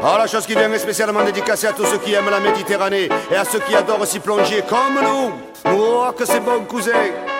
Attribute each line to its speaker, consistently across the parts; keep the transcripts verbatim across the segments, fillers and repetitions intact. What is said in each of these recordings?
Speaker 1: Alors la chose qui vient est spécialement dédicacée à tous ceux qui aiment la Méditerranée et à ceux qui adorent s'y plonger comme nous. Oh, que c'est bon, cousin.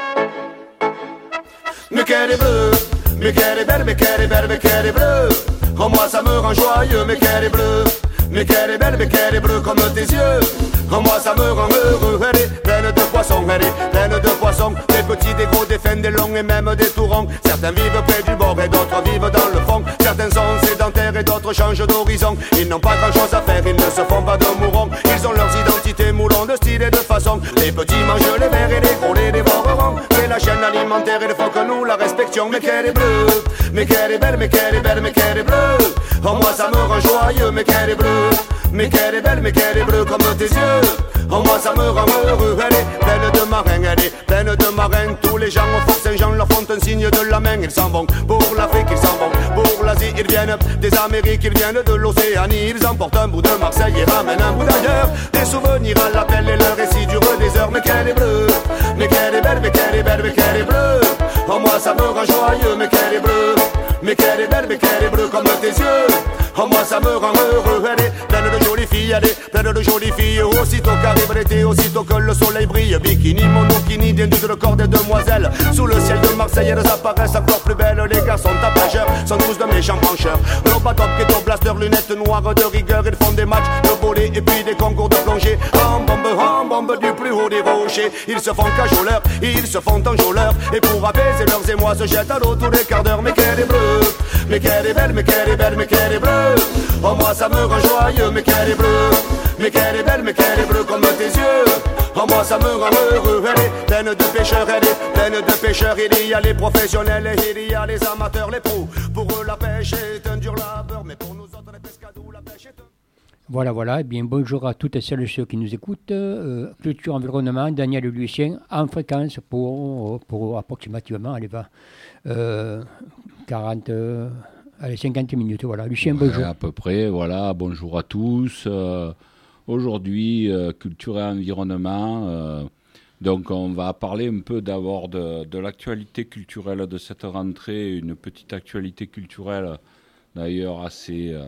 Speaker 1: Mais qu'elle est bleue, mais qu'elle est belle, mais qu'elle est belle, mais qu'elle est bleue. Oh, moi ça me rend joyeux, mais qu'elle est bleue. Mais qu'elle est belle, mais qu'elle est bleue comme tes yeux. Oh, moi ça me rend heureux. Elle est pleine de poissons, elle est pleine de poissons. Des petits, des gros, des fins, des longs et même des tourons. Certains vivent près du bord et d'autres vivent dans le fond. Certains sont sédentaires et d'autres changent d'horizon. Ils n'ont pas grand chose à faire, ils ne se font pas de mourons. Ils ont leurs identités moulons de style et de façon. Les petits mangent les vers et les gros les dévoreront. C'est la chaîne alimentaire, il faut que nous la respections. Mais qu'elle est bleue, mais qu'elle est belle, mais qu'elle est belle, mais qu'elle est bleue. Oh, moi ça me rend joyeux, mais qu'elle est bleue. Mais qu'elle est belle, mais qu'elle est bleue comme tes yeux. Oh, moi ça me rend heureux. Elle est pleine de marins, elle est pleine de marins. Tous les gens au Fort Saint-Jean leur font un signe de la main. Ils s'en vont pour l'Afrique, ils s'en vont pour l'Asie. Ils viennent des Amériques, ils viennent de l'Océanie. Ils emportent un bout de Marseille et ramènent un bout d'ailleurs. Des souvenirs à l'appel et leur récit durent des heures. Mais qu'elle est bleue, mais qu'elle est belle, mais qu'elle est belle, mais qu'elle est bleue. Oh, moi ça me rend joyeux, mais qu'elle est bleue. Mais qu'elle est belle, mais qu'elle est bleue comme tes yeux. Oh, moi ça me rend heureux. Elle est pleine de jolies filles, elle est pleine de jolies filles. Aussitôt qu'arrive l'été, aussitôt que le soleil brille. Bikini, monokini, dénudent le corps des demoiselles. Sous le ciel de Marseille, elles apparaissent encore plus belles. Les garçons tapageurs sont tous de méchants brancheurs. Globatops, ghetto blaster, lunettes noires de rigueur. Ils font des matchs de volley et puis des concours de plongée. En bombe, en bombe du plus haut des rochers. Ils se font cajoleurs, ils se font enjôleurs. Et pour apaiser leurs émois, se jettent à l'eau tous les quarts d'heure. Mais qu'elle est bleue, mais qu'elle est belle, mais qu'elle est belle, mais qu'elle est bleue. Oh, moi ça me rend joyeux, mais qu'elle est bleue. Mais qu'elle est belle, mais qu'elle est bleue comme tes yeux. Oh, moi ça me rend heureux. Elle est pleine de pêcheurs, elle est pleine de pêcheurs. Il y a les professionnels et il y a les amateurs, les pros. Pour eux la pêche est un dur labeur, mais pour nous autres les pescadous, la pêche est un...
Speaker 2: Voilà, voilà. Eh bien, bonjour à toutes et celles et ceux qui nous écoutent. Euh, Culture Environnement, Daniel Lucien, en fréquence pour, pour approximativement, allez, va, euh, quarante... Euh, Allez, cinquante minutes, voilà. Lucien,
Speaker 3: ouais,
Speaker 2: bonjour.
Speaker 3: À peu près, voilà. Bonjour à tous. Euh, aujourd'hui, euh, Culture et Environnement. Euh, donc, on va parler un peu d'abord de, de l'actualité culturelle de cette rentrée. Une petite actualité culturelle, d'ailleurs, assez, euh,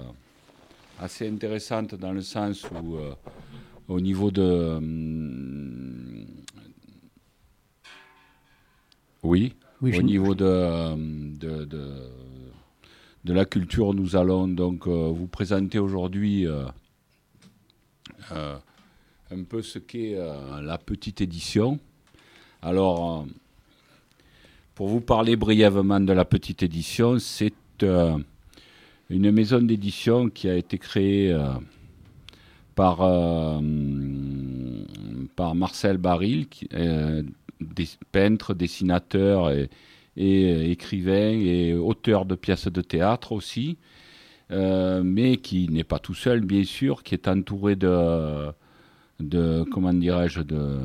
Speaker 3: assez intéressante dans le sens où, euh, au niveau de... Hum, oui, oui, au niveau de... de, de De la culture, nous allons donc euh, vous présenter aujourd'hui euh, euh, un peu ce qu'est euh, la petite édition. Alors, euh, pour vous parler brièvement de la petite édition, c'est euh, une maison d'édition qui a été créée euh, par, euh, par Marcel Baril, qui, euh, des peintre, dessinateur et et écrivain et auteur de pièces de théâtre aussi, euh, mais qui n'est pas tout seul, bien sûr, qui est entouré de, de comment dirais-je, de,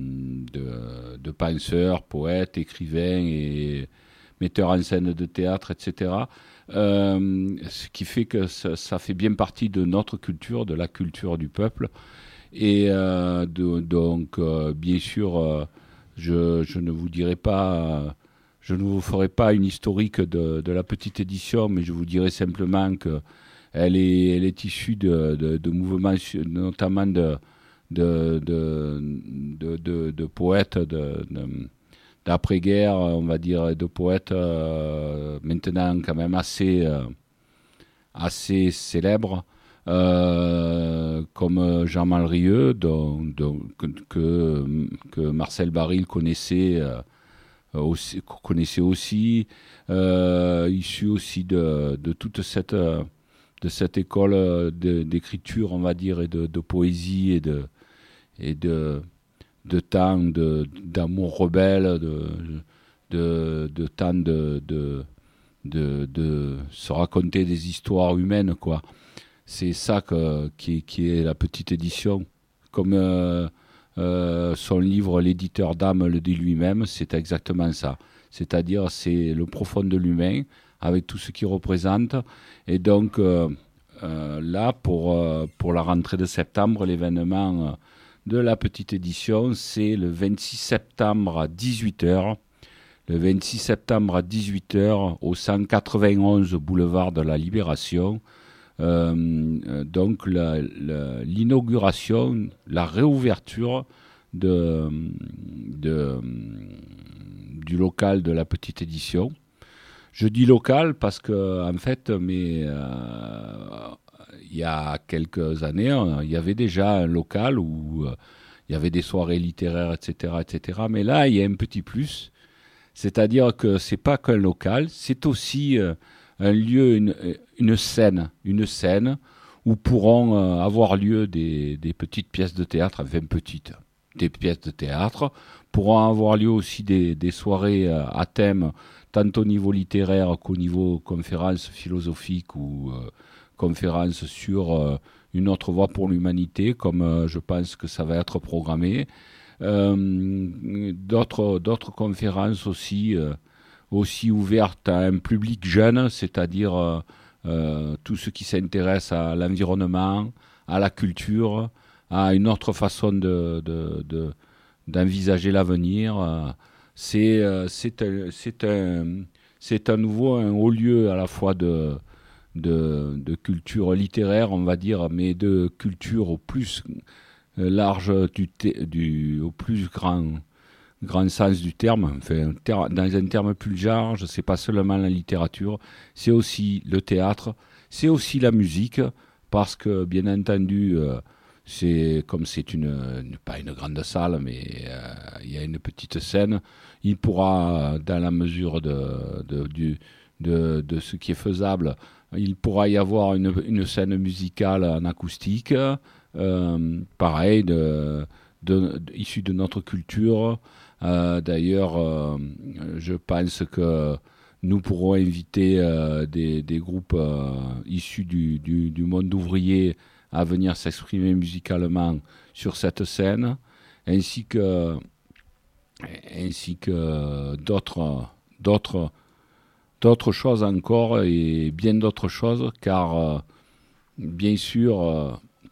Speaker 3: de, de penseurs, poètes, écrivains et metteurs en scène de théâtre, et cetera. Euh, ce qui fait que ça, ça fait bien partie de notre culture, de la culture du peuple. Et euh, de, donc, euh, bien sûr, euh, je, je ne vous dirai pas... Euh, Je ne vous ferai pas une historique de, de la petite édition, mais je vous dirai simplement qu'elle est, elle est issue de, de, de mouvements, notamment de, de, de, de, de, de poètes de, de, d'après-guerre, on va dire, de poètes euh, maintenant quand même assez, euh, assez célèbres, euh, comme Jean Malrieux, dont, dont, que, que Marcel Baril connaissait... Euh, Aussi, qu'on connaissait aussi, euh, issu aussi de, de toute cette, de cette école de, d'écriture, on va dire, et de, de poésie et de, et de, de temps de, d'amour rebelle, de, de, de temps de, de, de, de se raconter des histoires humaines, quoi. C'est ça que, qui, qui est la petite édition. Comme... Euh, Euh, son livre, l'éditeur d'âme le dit lui-même, c'est exactement ça. C'est-à-dire, c'est le profond de l'humain, avec tout ce qu'il représente. Et donc, euh, euh, là, pour, euh, pour la rentrée de septembre, l'événement de la petite édition, c'est le vingt-six septembre à dix-huit heures. Le vingt-six septembre à dix-huit heures, au cent quatre-vingt-onze boulevard de la Libération, euh, donc la, la, l'inauguration, la réouverture de, de, du local de la petite édition. Je dis local parce que en fait, mais euh, il y a quelques années, il y avait déjà un local où euh, il y avait des soirées littéraires, et cetera, et cetera. Mais là, il y a un petit plus, c'est-à-dire que c'est pas qu'un local, c'est aussi euh, un lieu, une, une scène, une scène où pourront euh, avoir lieu des, des petites pièces de théâtre, enfin petites, des pièces de théâtre, pourront avoir lieu aussi des, des soirées euh, à thème, tant au niveau littéraire qu'au niveau conférence philosophique ou euh, conférence sur euh, une autre voie pour l'humanité, comme euh, je pense que ça va être programmé. Euh, d'autres, d'autres conférences aussi, euh, aussi ouvertes à un public jeune, c'est-à-dire euh, euh, tous ceux qui s'intéressent à l'environnement, à la culture, à une autre façon de, de, de, d'envisager l'avenir. Euh, c'est, euh, c'est, un, c'est, un, c'est à nouveau un haut lieu à la fois de, de, de culture littéraire, on va dire, mais de culture au plus large, du, du, au plus grand, grand sens du terme, enfin, ter, dans un terme plus large, c'est pas seulement la littérature, c'est aussi le théâtre, c'est aussi la musique, parce que bien entendu, euh, c'est comme c'est une, une pas une grande salle, mais euh, il y a une petite scène, il pourra, dans la mesure de, de, du, de, de ce qui est faisable, il pourra y avoir une, une scène musicale en acoustique, euh, pareil, de, de, de, issue de notre culture. Euh, d'ailleurs, euh, je pense que nous pourrons inviter euh, des, des groupes euh, issus du, du, du monde ouvrier à venir s'exprimer musicalement sur cette scène, ainsi que, ainsi que d'autres, d'autres, d'autres choses encore et bien d'autres choses, car euh, bien sûr, euh,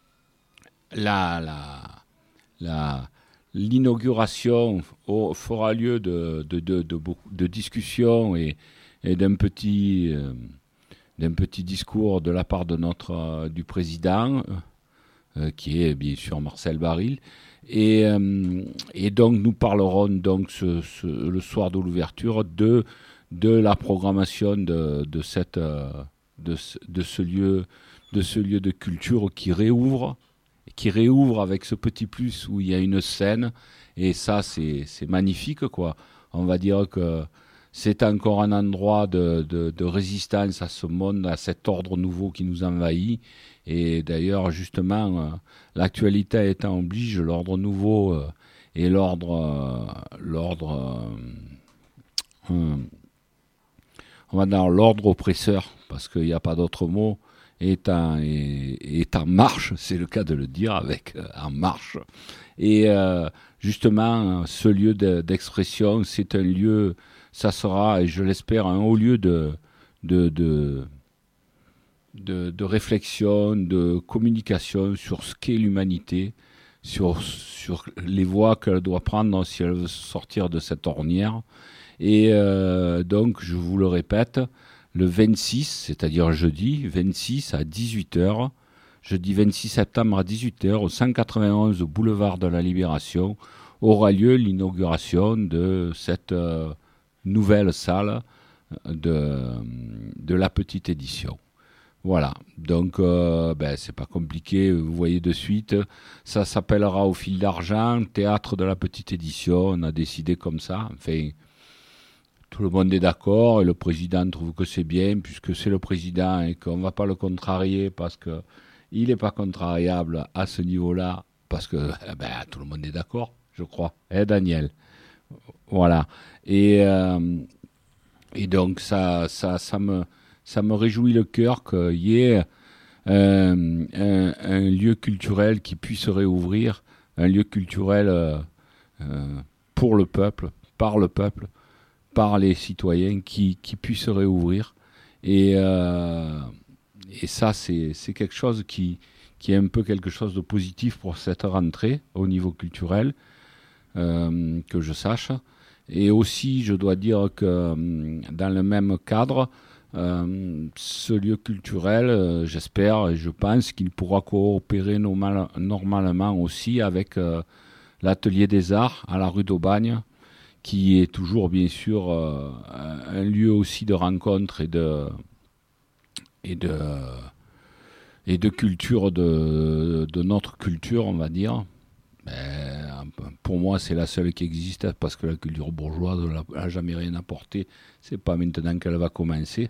Speaker 3: la, la, la, l'inauguration au, fera lieu de, de, de, de, beaucoup, de discussions et, et d'un petit... Euh, d'un petit discours de la part de notre euh, du président, euh, qui est bien sûr Marcel Baril, et, euh, et donc nous parlerons donc ce, ce, le soir de l'ouverture de de la programmation de de cette euh, de, de ce lieu de ce lieu de culture qui réouvre qui réouvre avec ce petit plus où il y a une scène, et ça c'est c'est magnifique quoi. On va dire que c'est encore un endroit de, de, de résistance à ce monde, à cet ordre nouveau qui nous envahit. Et d'ailleurs, justement, euh, l'actualité étant oblige, l'ordre nouveau euh, et l'ordre, euh, l'ordre, euh, euh, on va dire l'ordre oppresseur, parce qu'il n'y a pas d'autre mot, est en, est, est en marche, c'est le cas de le dire, avec euh, en marche. Et euh, justement, ce lieu de, d'expression, c'est un lieu... Ça sera, et je l'espère, un haut lieu de, de, de, de, de réflexion, de communication sur ce qu'est l'humanité, sur, sur les voies qu'elle doit prendre si elle veut sortir de cette ornière. Et euh, donc, je vous le répète, le vingt-six, c'est-à-dire jeudi, vingt-six à dix-huit heures, jeudi vingt-six septembre à dix-huit heures, au cent quatre-vingt-onze boulevard de la Libération, aura lieu l'inauguration de cette... Euh, nouvelle salle de, de la petite édition. Voilà, donc euh, ben, c'est pas compliqué, vous voyez de suite, ça s'appellera Au fil d'argent, Théâtre de la petite édition, on a décidé comme ça, enfin, tout le monde est d'accord et le président trouve que c'est bien puisque c'est le président et qu'on ne va pas le contrarier parce qu'il n'est pas contrariable à ce niveau-là, parce que ben, tout le monde est d'accord, je crois, hein Daniel? Voilà. Et, euh, et donc ça, ça, ça, me, ça me réjouit le cœur qu'il y ait euh, un, un lieu culturel qui puisse réouvrir, un lieu culturel euh, euh, pour le peuple, par le peuple, par les citoyens, qui, qui puisse réouvrir. Et, euh, et ça, c'est, c'est quelque chose qui, qui est un peu quelque chose de positif pour cette rentrée au niveau culturel, euh, que je sache. Et aussi, je dois dire que dans le même cadre, euh, ce lieu culturel, euh, j'espère et je pense qu'il pourra coopérer normal, normalement aussi avec euh, l'Atelier des Arts à la rue d'Aubagne, qui est toujours bien sûr euh, un lieu aussi de rencontre et de et de et de culture de, de notre culture, on va dire. Mais, pour moi, c'est la seule qui existe parce que la culture bourgeoise n'a jamais rien apporté. C'est pas maintenant qu'elle va commencer.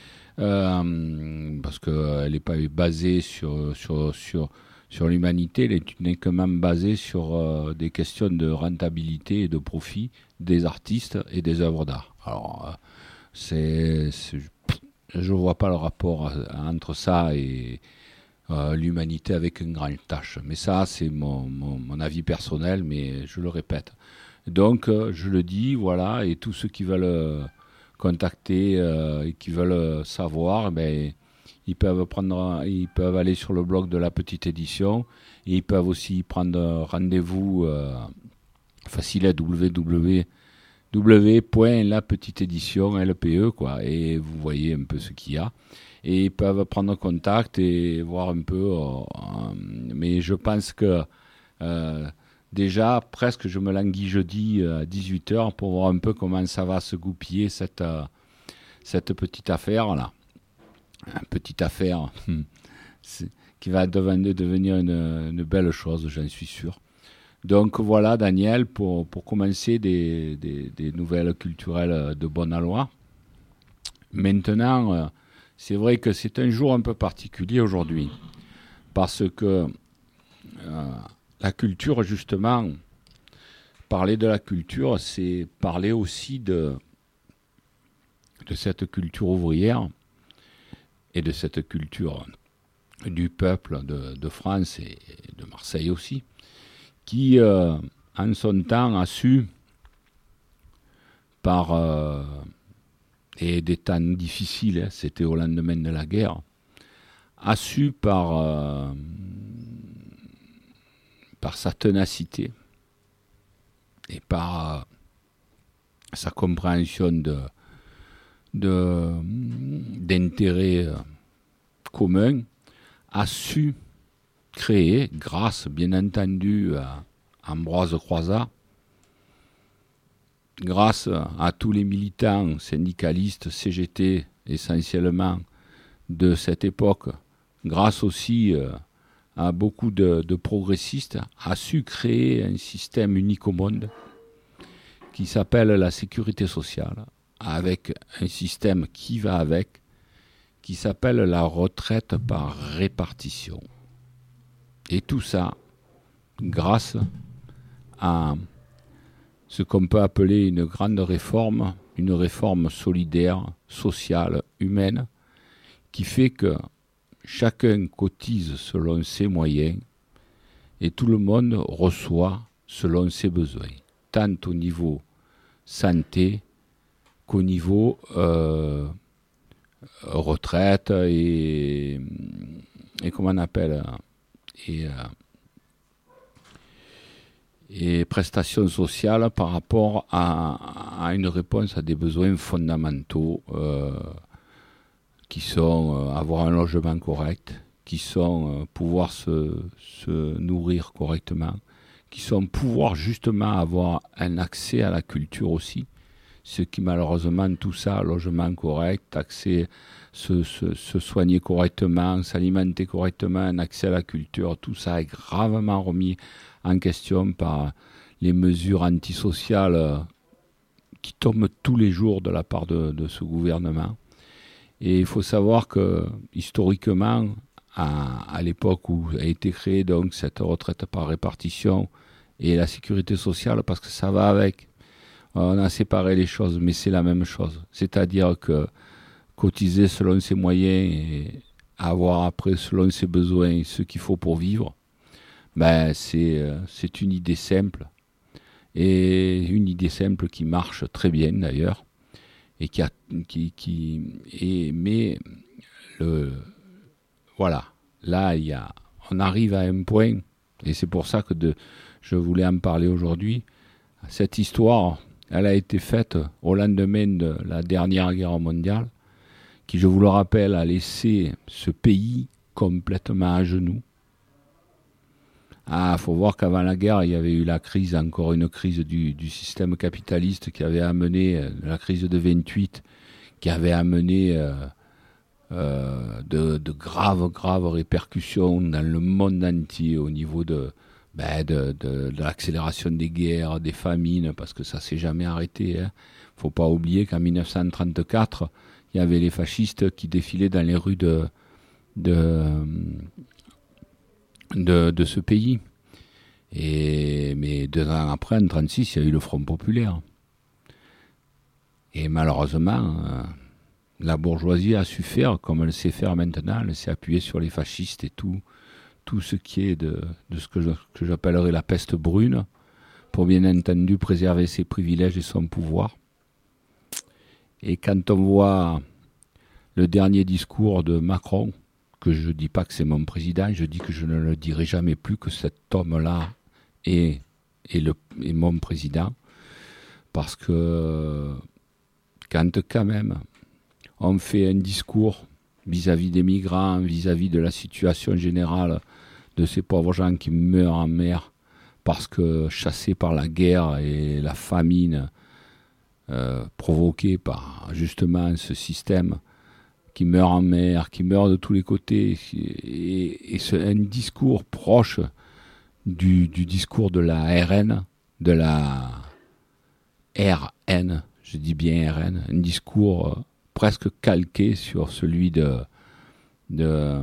Speaker 3: Euh, parce qu'elle n'est pas basée sur, sur, sur, sur l'humanité, elle est uniquement basée sur euh, des questions de rentabilité et de profit des artistes et des œuvres d'art. Alors, euh, c'est, c'est, je ne vois pas le rapport entre ça et euh, l'humanité avec une grande tâche. Mais ça, c'est mon, mon, mon avis personnel, mais je le répète. Donc, euh, je le dis, voilà, et tous ceux qui veulent... Euh, contacter euh, et qui veulent savoir, ben, ils peuvent prendre, ils peuvent aller sur le blog de la petite édition et ils peuvent aussi prendre rendez-vous euh, facile à w w w point la petite édition L P E quoi, et vous voyez un peu ce qu'il y a et ils peuvent prendre contact et voir un peu. Euh, euh, mais je pense que euh, déjà, presque, je me languis jeudi à dix-huit heures pour voir un peu comment ça va se goupiller, cette, euh, cette petite affaire-là. Une petite affaire qui va devenir, devenir une, une belle chose, j'en suis sûr. Donc voilà, Daniel, pour, pour commencer des, des, des nouvelles culturelles de Bonalois. Maintenant, euh, c'est vrai que c'est un jour un peu particulier aujourd'hui, parce que... Euh, la culture, justement, parler de la culture, c'est parler aussi de, de cette culture ouvrière et de cette culture du peuple de, de France et de Marseille aussi, qui, euh, en son temps, a su, par euh, et des temps difficiles, hein, c'était au lendemain de la guerre, a su par... Euh, par sa ténacité et par euh, sa compréhension de, de, d'intérêts euh, communs, a su créer, grâce bien entendu à Ambroise Croizat, grâce à tous les militants syndicalistes C G T essentiellement de cette époque, grâce aussi euh, à beaucoup de, de progressistes, a su créer un système unique au monde qui s'appelle la sécurité sociale, avec un système qui va avec, qui s'appelle la retraite par répartition. Et tout ça grâce à ce qu'on peut appeler une grande réforme, une réforme solidaire, sociale, humaine, qui fait que chacun cotise selon ses moyens et tout le monde reçoit selon ses besoins, tant au niveau santé qu'au niveau euh, retraite et, et comment on appelle et, euh, et prestations sociales par rapport à, à une réponse à des besoins fondamentaux euh, qui sont euh, avoir un logement correct, qui sont euh, pouvoir se, se nourrir correctement, qui sont pouvoir justement avoir un accès à la culture aussi, ce qui malheureusement tout ça, logement correct, accès, se, se, se soigner correctement, s'alimenter correctement, un accès à la culture, tout ça est gravement remis en question par les mesures antisociales euh, qui tombent tous les jours de la part de, de ce gouvernement. Et il faut savoir que, historiquement, à, à l'époque où a été créée donc cette retraite par répartition et la sécurité sociale, parce que ça va avec, on a séparé les choses, mais c'est la même chose. C'est-à-dire que cotiser selon ses moyens et avoir après selon ses besoins ce qu'il faut pour vivre, ben c'est, c'est une idée simple. Et une idée simple qui marche très bien d'ailleurs. Et qui a, qui, qui, et, mais le, voilà, là il y a, on arrive à un point, et c'est pour ça que de, je voulais en parler aujourd'hui. Cette histoire, elle a été faite au lendemain de la dernière guerre mondiale, qui, je vous le rappelle, a laissé ce pays complètement à genoux. Ah, faut voir qu'avant la guerre, il y avait eu la crise, encore une crise du, du système capitaliste qui avait amené, euh, la crise de vingt-huit, qui avait amené euh, euh, de, de graves, graves répercussions dans le monde entier au niveau de, ben de, de, de l'accélération des guerres, des famines, parce que ça s'est jamais arrêté. Hein. Faut pas oublier qu'en mille neuf cent trente-quatre, il y avait les fascistes qui défilaient dans les rues de, de, de, de ce pays. Et, mais deux ans après, en trente-six, il y a eu le Front populaire. Et malheureusement, euh, la bourgeoisie a su faire comme elle sait faire maintenant. Elle s'est appuyée sur les fascistes et tout, tout ce qui est de, de ce que, je, que j'appellerais la peste brune, pour bien entendu préserver ses privilèges et son pouvoir. Et quand on voit le dernier discours de Macron, que je ne dis pas que c'est mon président, je dis que je ne le dirai jamais plus, que cet homme-là est, est, le, est mon président, parce que quand quand même on fait un discours vis-à-vis des migrants, vis-à-vis de la situation générale de ces pauvres gens qui meurent en mer parce que chassés par la guerre et la famine euh, provoquée par justement ce système, qui meurt en mer, qui meurt de tous les côtés, et, et c'est un discours proche du, du discours de la R N, de la R N, je dis bien R N, un discours euh, presque calqué sur celui de, de,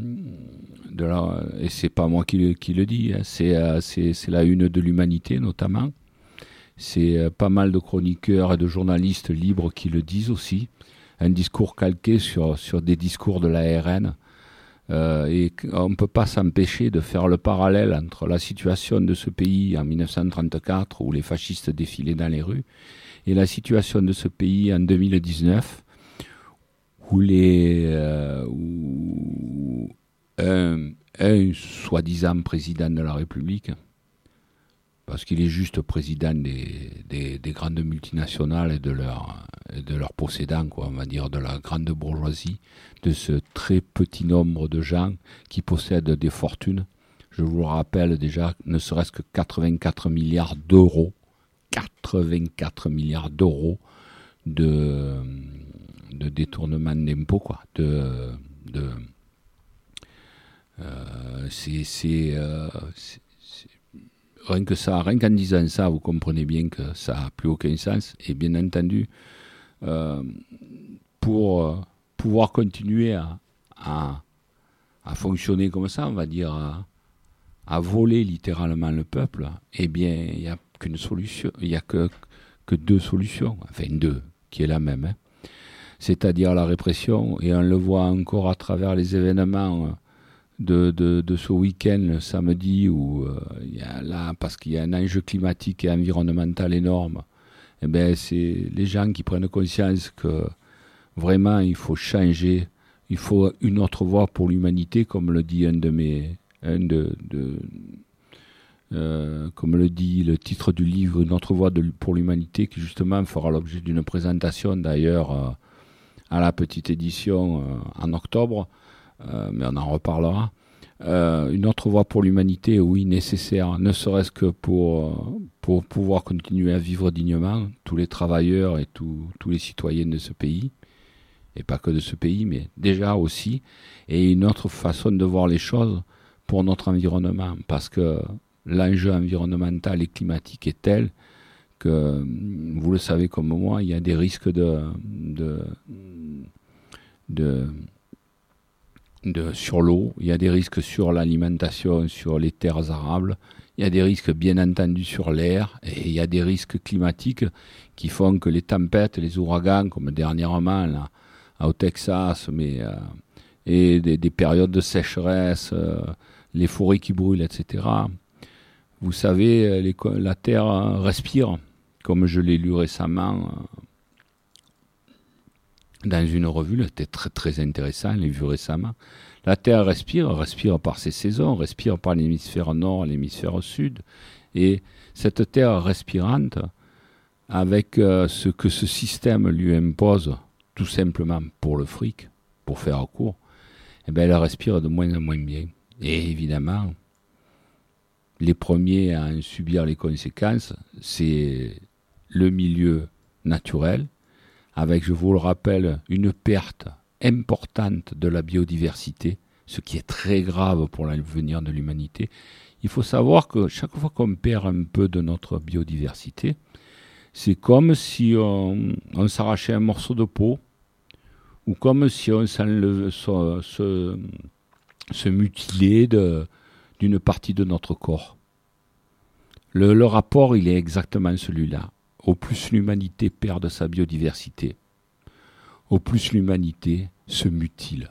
Speaker 3: de la, et c'est pas moi qui le, qui le dis, hein, c'est, euh, c'est, c'est la une de l'Humanité notamment, c'est euh, pas mal de chroniqueurs et de journalistes libres qui le disent aussi, un discours calqué sur, sur des discours de la R N, euh, et on ne peut pas s'empêcher de faire le parallèle entre la situation de ce pays en mille neuf cent trente-quatre, où les fascistes défilaient dans les rues, et la situation de ce pays en deux mille dix-neuf, où, les, euh, où un, un soi-disant président de la République, parce qu'il est juste président des, des, des grandes multinationales et de leurs de leurs possédants, quoi, on va dire, de la grande bourgeoisie, de ce très petit nombre de gens qui possèdent des fortunes. Je vous le rappelle déjà, ne serait-ce que quatre-vingt-quatre milliards d'euros, quatre-vingt-quatre milliards d'euros de, de détournement d'impôts, quoi, de, de euh, c'est, c'est, euh, c'est Rien que ça, rien qu'en disant ça, vous comprenez bien que ça n'a plus aucun sens. Et bien entendu, euh, pour euh, pouvoir continuer à, à, à fonctionner comme ça, on va dire, à, à voler littéralement le peuple, eh bien, il n'y a qu'une solution, il n'y a que, que deux solutions, enfin deux, qui est la même. Hein. C'est-à-dire la répression, et on le voit encore à travers les événements De, de, de ce week-end, le samedi, où euh, y a là, parce qu'il y a un enjeu climatique et environnemental énorme, eh ben, c'est les gens qui prennent conscience que vraiment il faut changer, il faut une autre voie pour l'humanité, comme le dit un de mes, un de, de euh, comme le dit le titre du livre, Une autre voie de, pour l'humanité, qui justement fera l'objet d'une présentation d'ailleurs euh, à la petite édition euh, en octobre. Euh, mais on en reparlera. Euh, une autre voie pour l'humanité, oui, nécessaire, ne serait-ce que pour, pour pouvoir continuer à vivre dignement, tous les travailleurs et tout, tous les citoyens de ce pays, et pas que de ce pays, mais déjà aussi, et une autre façon de voir les choses pour notre environnement, parce que l'enjeu environnemental et climatique est tel que, vous le savez comme moi, il y a des risques de... de, de De, sur l'eau, il y a des risques sur l'alimentation, sur les terres arables, il y a des risques bien entendu sur l'air, et il y a des risques climatiques qui font que les tempêtes, les ouragans, comme dernièrement là, au Texas, mais, euh, et des, des périodes de sécheresse, euh, les forêts qui brûlent, et cetera. Vous savez, les, la terre respire, comme je l'ai lu récemment dans une revue, c'était très très intéressant, je l'ai vu récemment. La Terre respire, respire par ses saisons, respire par l'hémisphère nord, l'hémisphère sud, et cette Terre respirante, avec euh, ce que ce système lui impose, tout simplement pour le fric, pour faire court, eh ben, elle respire de moins en moins bien. Et évidemment, les premiers à en subir les conséquences, c'est le milieu naturel, avec, je vous le rappelle, une perte importante de la biodiversité, ce qui est très grave pour l'avenir de l'humanité. Il faut savoir que chaque fois qu'on perd un peu de notre biodiversité, c'est comme si on, on s'arrachait un morceau de peau, ou comme si on s'enlevait, se, se, se mutilait de, d'une partie de notre corps. Le, le rapport, il est exactement celui-là. Au plus l'humanité perd de sa biodiversité, au plus l'humanité se mutile.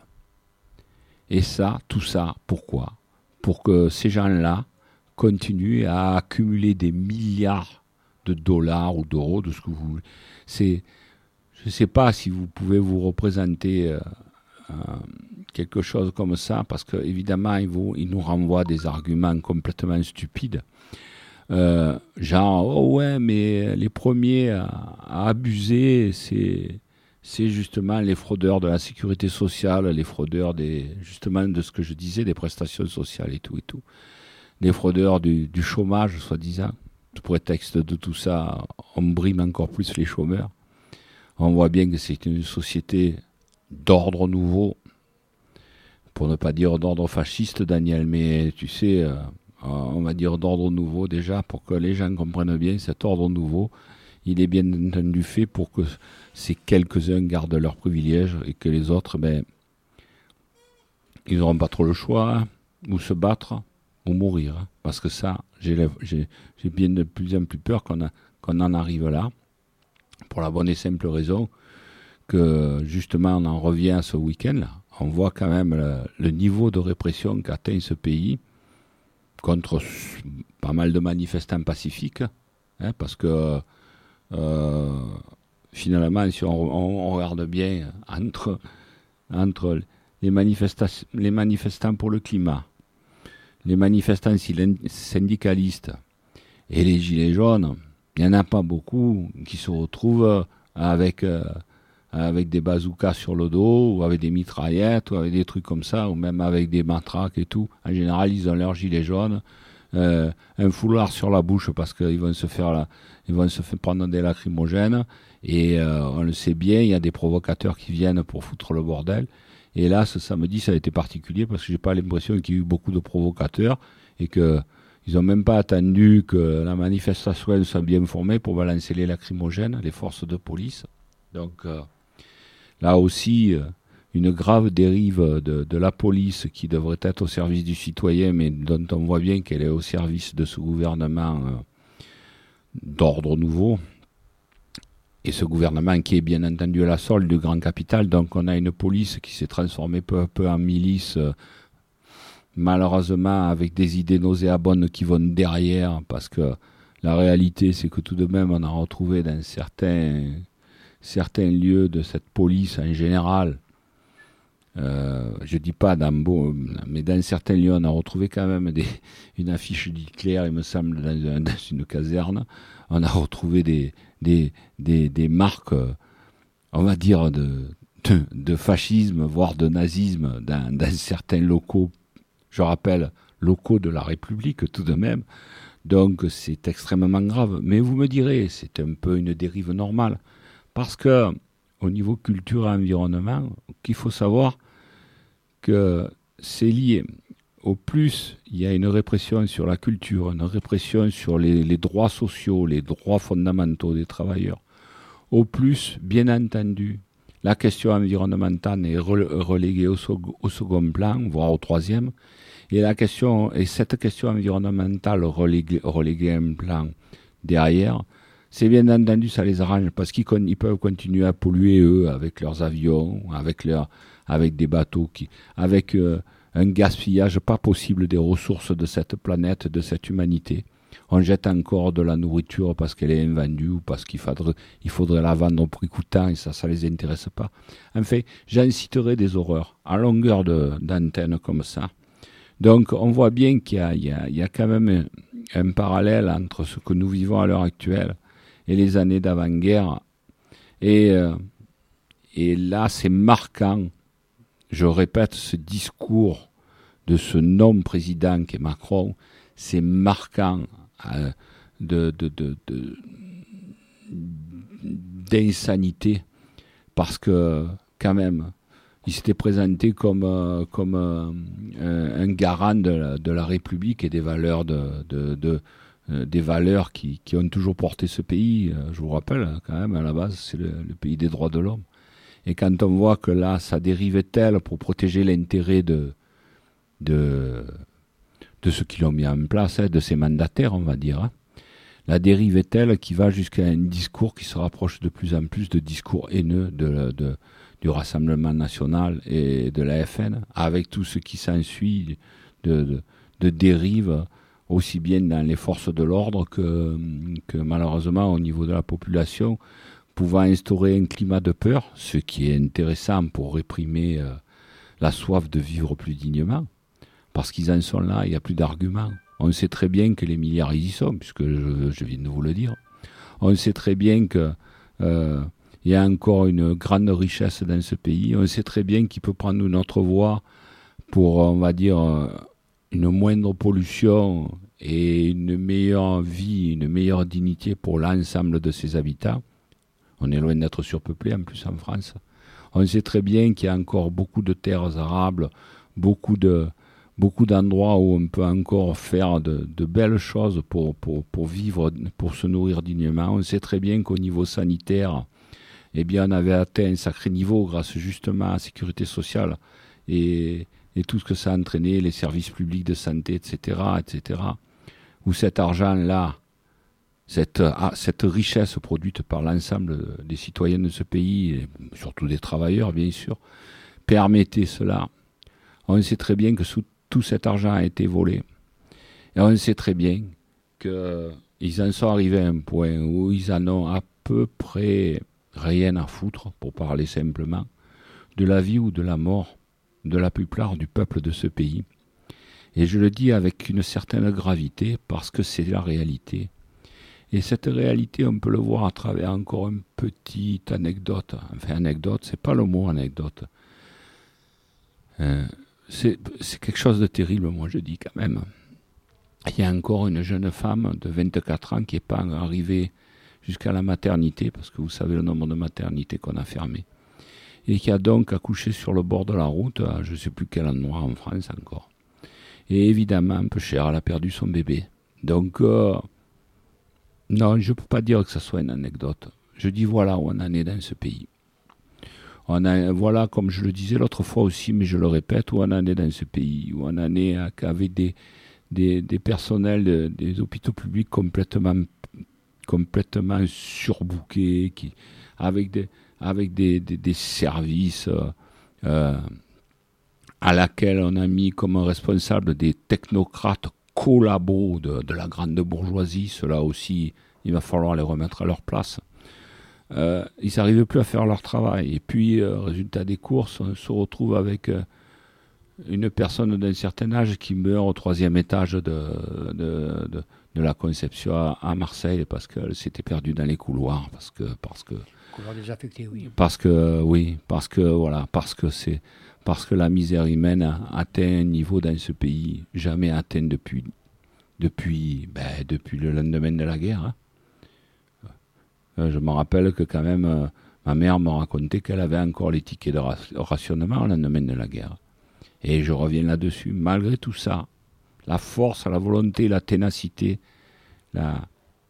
Speaker 3: Et ça, tout ça, pourquoi ? Pour que ces gens-là continuent à accumuler des milliards de dollars ou d'euros, de ce que vous voulez. C'est, je ne sais pas si vous pouvez vous représenter euh, euh, quelque chose comme ça, parce qu'évidemment, ils, ils nous renvoient des arguments complètement stupides. Euh, genre, oh ouais, mais les premiers à, à abuser, c'est, c'est justement les fraudeurs de la sécurité sociale, les fraudeurs des, justement de ce que je disais, des prestations sociales et tout et tout. Les fraudeurs du, du chômage, soi-disant. Sous prétexte de tout ça, on brime encore plus les chômeurs. On voit bien que c'est une société d'ordre nouveau, pour ne pas dire d'ordre fasciste, Daniel, mais tu sais... Euh, on va dire d'ordre nouveau déjà, pour que les gens comprennent bien, cet ordre nouveau, il est bien entendu fait pour que ces quelques-uns gardent leurs privilèges et que les autres, ben, ils n'auront pas trop le choix, hein, ou se battre, ou mourir. Hein, parce que ça, j'ai, j'ai, j'ai bien de plus en plus peur qu'on, a, qu'on en arrive là, pour la bonne et simple raison que justement on en revient à ce week-end-là. On voit quand même le, le niveau de répression qu'atteint ce pays, contre pas mal de manifestants pacifiques, hein, parce que euh, finalement, si on, on, on regarde bien entre, entre les, manifesta- les manifestants pour le climat, les manifestants syndicalistes et les gilets jaunes, il n'y en a pas beaucoup qui se retrouvent avec, euh, avec des bazookas sur le dos, ou avec des mitraillettes, ou avec des trucs comme ça, ou même avec des matraques et tout. En général, ils ont leur gilet jaune, euh, un foulard sur la bouche parce qu'ils vont se faire, la, ils vont se faire prendre des lacrymogènes. Et euh, on le sait bien, il y a des provocateurs qui viennent pour foutre le bordel. Et là, ce samedi, ça a été particulier parce que j'ai pas l'impression qu'il y a eu beaucoup de provocateurs et que ils n'ont même pas attendu que la manifestation soit bien formée pour balancer les lacrymogènes, les forces de police. Donc euh, là aussi, euh, une grave dérive de, de la police qui devrait être au service du citoyen, mais dont on voit bien qu'elle est au service de ce gouvernement euh, d'ordre nouveau. Et ce gouvernement qui est bien entendu à la solde du grand capital. Donc on a une police qui s'est transformée peu à peu en milice, euh, malheureusement avec des idées nauséabondes qui vont derrière, parce que la réalité c'est que tout de même on a retrouvé dans certains, certains lieux de cette police en général, euh, je dis pas dans beau, mais dans certains lieux on a retrouvé quand même des, une affiche d'Hitler, il me semble, dans, un, dans une caserne. On a retrouvé des, des, des, des marques, on va dire, de, de, de fascisme, voire de nazisme dans, dans certains locaux, je rappelle, locaux de la République tout de même. Donc c'est extrêmement grave. Mais vous me direz, c'est un peu une dérive normale. Parce que au niveau culture et environnement, qu'il faut savoir que c'est lié. Au plus, il y a une répression sur la culture, une répression sur les, les droits sociaux, les droits fondamentaux des travailleurs. Au plus, bien entendu, la question environnementale est reléguée au, au second plan, voire au troisième, et la question, et cette question environnementale reléguée, reléguée à un plan derrière, c'est bien entendu, ça les arrange, parce qu'ils ils peuvent continuer à polluer, eux, avec leurs avions, avec, leur, avec des bateaux, qui, avec... Euh, un gaspillage pas possible des ressources de cette planète, de cette humanité. On jette encore de la nourriture parce qu'elle est invendue ou parce qu'il faudrait, il faudrait la vendre au prix coûtant et ça, ça les intéresse pas. Enfin, j'en citerai des horreurs à longueur de, d'antenne comme ça. Donc, on voit bien qu'il y a, il y a, il y a quand même un, un parallèle entre ce que nous vivons à l'heure actuelle et les années d'avant-guerre. Et, euh, et là, c'est marquant je répète, ce discours de ce non-président qui est Macron, c'est marquant euh, de, de, de, de, d'insanité, parce que, quand même, il s'était présenté comme, euh, comme euh, un, un garant de la, de la République et des valeurs, de, de, de, euh, des valeurs qui, qui ont toujours porté ce pays. Je vous rappelle, quand même, à la base, c'est le, le pays des droits de l'homme. Et quand on voit que là, ça dérive tel pour protéger l'intérêt de, de, de ceux qui l'ont mis en place, hein, de ces mandataires, on va dire, hein, la dérive est telle qui va jusqu'à un discours qui se rapproche de plus en plus de discours haineux de, de, du Rassemblement national et de la F N, avec tout ce qui s'ensuit de, de, de dérive, aussi bien dans les forces de l'ordre que, que malheureusement au niveau de la population, pouvant instaurer un climat de peur, ce qui est intéressant pour réprimer euh, la soif de vivre plus dignement, parce qu'ils en sont là, il n'y a plus d'arguments. On sait très bien que les milliards ils y sont, puisque je, je viens de vous le dire. On sait très bien que euh, il y a encore une grande richesse dans ce pays. On sait très bien qu'il peut prendre notre voie pour, on va dire, une moindre pollution et une meilleure vie, une meilleure dignité pour l'ensemble de ses habitants. On est loin d'être surpeuplé, en plus en France. On sait très bien qu'il y a encore beaucoup de terres arables, beaucoup de beaucoup d'endroits où on peut encore faire de, de belles choses pour, pour, pour vivre, pour se nourrir dignement. On sait très bien qu'au niveau sanitaire, eh bien, on avait atteint un sacré niveau grâce justement à la sécurité sociale et, et tout ce que ça a entraîné, les services publics de santé, et cetera, et cetera. Où cet argent-là, cette, cette richesse produite par l'ensemble des citoyens de ce pays, et surtout des travailleurs, bien sûr, permettait cela. On sait très bien que sous tout cet argent a été volé. Et on sait très bien qu'ils en sont arrivés à un point où ils en ont à peu près rien à foutre, pour parler simplement, de la vie ou de la mort de la plupart du peuple de ce pays. Et je le dis avec une certaine gravité, parce que c'est la réalité. Et cette réalité, on peut le voir à travers encore une petite anecdote. Enfin, anecdote, c'est pas le mot anecdote. Euh, C'est, c'est quelque chose de terrible, moi je dis quand même. Il y a encore une jeune femme de vingt-quatre ans qui n'est pas arrivée jusqu'à la maternité, parce que vous savez le nombre de maternités qu'on a fermées, et qui a donc accouché sur le bord de la route, à je ne sais plus quel endroit en France encore. Et évidemment, un peu cher, elle a perdu son bébé. Donc, euh, non, je ne peux pas dire que ce soit une anecdote. Je dis voilà où on en est dans ce pays. On a, voilà, comme je le disais l'autre fois aussi, mais je le répète, où on en est dans ce pays, où on en est avec des, des, des personnels de, des hôpitaux publics complètement, complètement surbookés, qui, avec des, avec des, des, des services euh, à laquelle on a mis comme responsable des technocrates collabos de, de la grande bourgeoisie. Cela aussi, il va falloir les remettre à leur place. Euh, ils n'arrivent plus à faire leur travail. Et puis, euh, résultat des courses, on se retrouve avec euh, une personne d'un certain âge qui meurt au troisième étage de, de, de, de la Conception à, à Marseille parce qu'elle s'était perdue dans les couloirs. Parce que, parce que,
Speaker 2: couloirs désaffectés, oui.
Speaker 3: Parce que, oui, parce que, voilà, parce que c'est, parce que la misère humaine a atteint un niveau dans ce pays jamais atteint depuis, depuis, ben, depuis le lendemain de la guerre, hein. Je me rappelle que quand même, euh, ma mère me racontait qu'elle avait encore les tickets de rationnement au lendemain de la guerre. Et je reviens là-dessus. Malgré tout ça, la force, la volonté, la ténacité, la,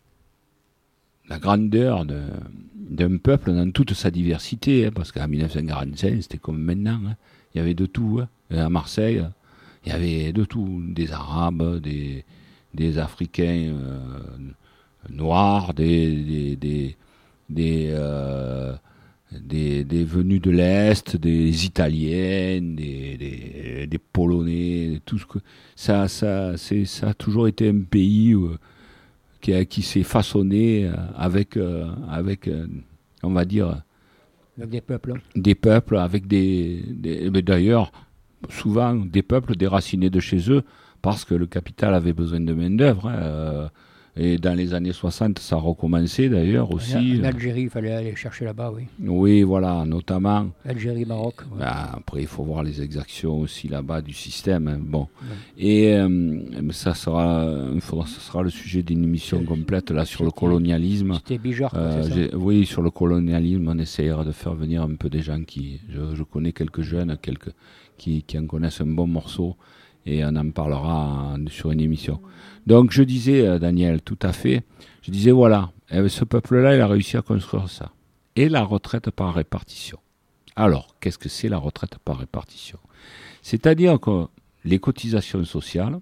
Speaker 3: la grandeur de, d'un peuple dans toute sa diversité, hein, parce qu'en dix-neuf cent quarante-cinq, c'était comme maintenant. Hein, il y avait de tout. Hein. Et à Marseille, il y avait de tout. Des Arabes, des, des Africains... Euh, noirs, des des des des, euh, des des venus de l'Est, des Italiens, des des, des Polonais, tout ce que ça ça c'est ça a toujours été un pays où, qui a, qui s'est façonné avec euh, avec euh, on va dire
Speaker 2: avec des peuples
Speaker 3: des peuples avec des, des mais d'ailleurs souvent des peuples déracinés de chez eux parce que le capital avait besoin de main d'œuvre. Hein, euh, Et dans les années soixante, ça a recommencé d'ailleurs aussi.
Speaker 2: En Algérie, il fallait aller chercher là-bas, oui.
Speaker 3: Oui, voilà, notamment.
Speaker 2: Algérie, Maroc. Ouais.
Speaker 3: Ben, après, il faut voir les exactions aussi là-bas du système. Hein. Bon. Ouais. Et euh, ça, sera, faudra, ça sera le sujet d'une émission complète là, sur le colonialisme.
Speaker 2: C'était Bijard, euh, c'est ça.
Speaker 3: Oui, sur le colonialisme, on essaiera de faire venir un peu des gens qui... Je, je connais quelques jeunes quelques, qui, qui en connaissent un bon morceau. Et on en parlera sur une émission. Donc je disais, euh, Daniel, tout à fait, je disais voilà, eh, ce peuple-là, il a réussi à construire ça. Et la retraite par répartition. Alors, qu'est-ce que c'est la retraite par répartition? C'est-à-dire que les cotisations sociales,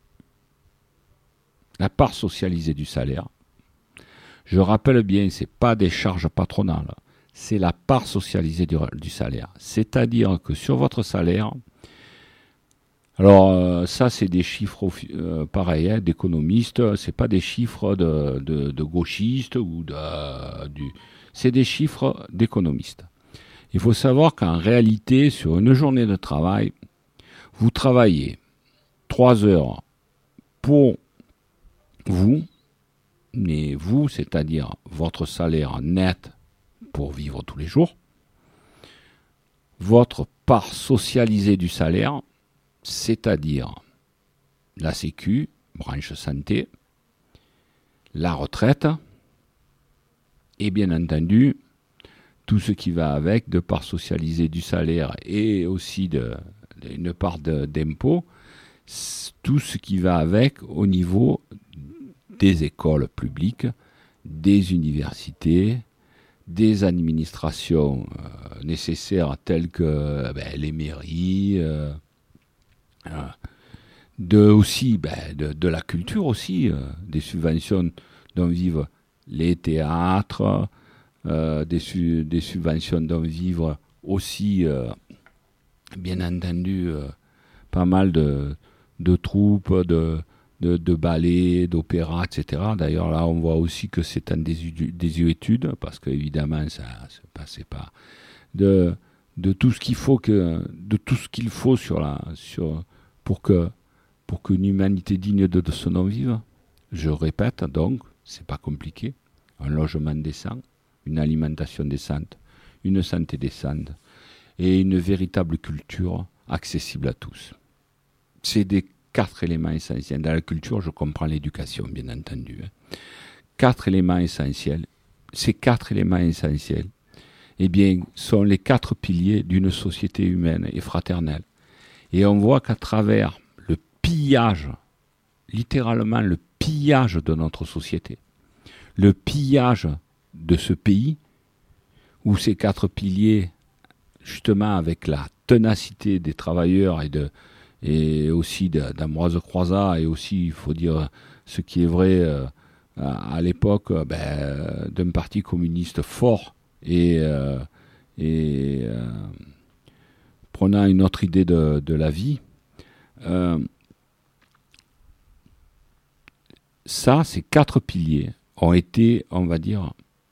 Speaker 3: la part socialisée du salaire, je rappelle bien, ce n'est pas des charges patronales, c'est la part socialisée du, du salaire. C'est-à-dire que sur votre salaire, alors euh, ça c'est des chiffres euh, pareils hein, d'économistes, c'est pas des chiffres de, de, de gauchistes ou de, du, c'est des chiffres d'économistes. Il faut savoir qu'en réalité sur une journée de travail, vous travaillez trois heures pour vous, mais vous, c'est-à-dire votre salaire net pour vivre tous les jours, votre part socialisée du salaire, c'est-à-dire la Sécu, branche santé, la retraite, et bien entendu, tout ce qui va avec, de part socialisée du salaire et aussi de, de, une part de, d'impôt, tout ce qui va avec au niveau des écoles publiques, des universités, des administrations euh, nécessaires telles que ben, les mairies, euh, de aussi ben, de, de la culture aussi, euh, des subventions dont vivent les théâtres, euh, des, su, des subventions dont vivent aussi, euh, bien entendu, euh, pas mal de, de troupes, de, de, de ballets, d'opéras, et cetera. D'ailleurs, là, on voit aussi que c'est en désuétude, parce qu'évidemment, ça ne se passait pas. De, de tout ce qu'il faut que, de tout ce qu'il faut sur la, sur, pour que, pour qu'une humanité digne de, de ce nom vive. Je répète, donc, c'est pas compliqué. Un logement décent, une alimentation décente, une santé décente et une véritable culture accessible à tous. C'est des quatre éléments essentiels. Dans la culture, je comprends l'éducation, bien entendu. Quatre éléments essentiels. Ces quatre éléments essentiels, eh bien, sont les quatre piliers d'une société humaine et fraternelle. Et on voit qu'à travers le pillage, littéralement le pillage de notre société, le pillage de ce pays, où ces quatre piliers, justement avec la ténacité des travailleurs et, de, et aussi de, d'Ambroise Croizat, et aussi, il faut dire ce qui est vrai euh, à, à l'époque, ben, d'un parti communiste fort et, euh, et euh, prenant une autre idée de, de la vie, euh, ça, ces quatre piliers ont été, on va dire,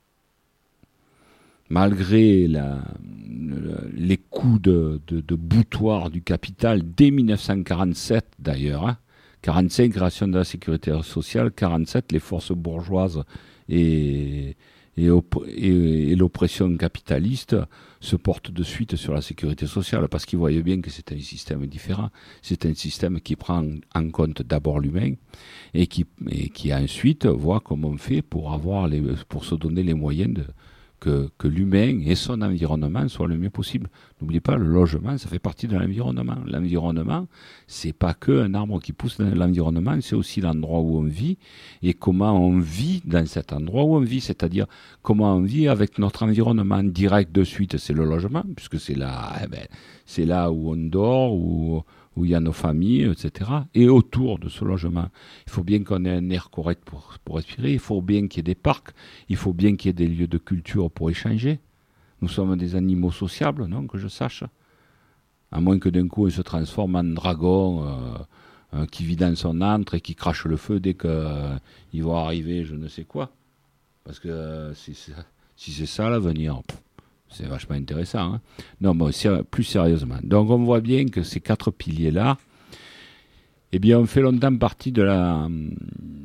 Speaker 3: malgré la, les coups de, de, de boutoir du capital dès dix-neuf cent quarante-sept d'ailleurs, hein, quarante-cinq, création de la sécurité sociale, quarante-sept, les forces bourgeoises et, et, op- et, et l'oppression capitaliste se portent de suite sur la sécurité sociale parce qu'ils voyaient bien que c'est un système différent. C'est un système qui prend en compte d'abord l'humain et qui, et qui ensuite voit comment on fait pour, avoir les, pour se donner les moyens de Que, que l'humain et son environnement soient le mieux possible. N'oubliez pas, le logement, ça fait partie de l'environnement. L'environnement, c'est pas que un arbre qui pousse dans l'environnement, c'est aussi l'endroit où on vit et comment on vit dans cet endroit où on vit, c'est-à-dire comment on vit avec notre environnement direct de suite, c'est le logement, puisque c'est là, eh ben, c'est là où on dort, où où il y a nos familles, et cetera. Et autour de ce logement, il faut bien qu'on ait un air correct pour, pour respirer, il faut bien qu'il y ait des parcs, il faut bien qu'il y ait des lieux de culture pour échanger. Nous sommes des animaux sociables, non, que je sache. À moins que d'un coup, il se transforme en dragon euh, euh, qui vit dans son antre et qui crache le feu dès qu'il euh, va arriver je ne sais quoi. Parce que euh, si, c'est, si c'est ça l'avenir... Pff, c'est vachement intéressant. Hein. Non, bon, plus sérieusement. Donc, on voit bien que ces quatre piliers-là, eh bien, on fait longtemps partie de la,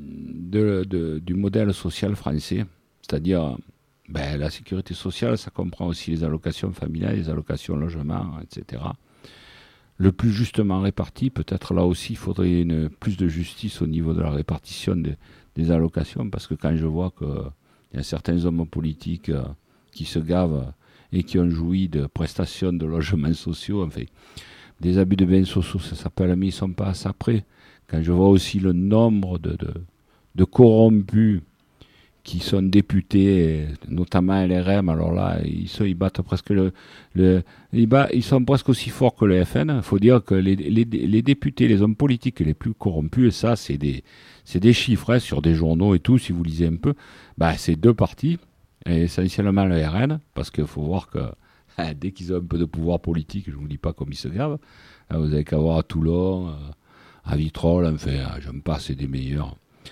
Speaker 3: de, de, du modèle social français, c'est-à-dire ben, la sécurité sociale, ça comprend aussi les allocations familiales, les allocations logement, et cetera. Le plus justement réparti, peut-être là aussi, il faudrait une, plus de justice au niveau de la répartition de, des allocations, parce que quand je vois qu'il y a certains hommes politiques euh, qui se gavent et qui ont joui de prestations de logements sociaux, enfin, des abus de biens sociaux, ça s'appelle, mais ils ne sont pas à ça près. Quand je vois aussi le nombre de, de, de corrompus qui sont députés, notamment L R M, alors là, ils, sont, ils battent presque le... le ils, battent, ils sont presque aussi forts que le F N. Il faut dire que les, les, les députés, les hommes politiques les plus corrompus, et ça, c'est des, c'est des chiffres hein, sur des journaux et tout, si vous lisez un peu, bah, c'est deux partis, et essentiellement le R N, parce qu'il faut voir que hein, dès qu'ils ont un peu de pouvoir politique, je ne vous dis pas comme ils se gavent, hein, vous avez qu'à voir à Toulon, euh, à Vitrolles, enfin, j'aime pas, c'est des meilleurs.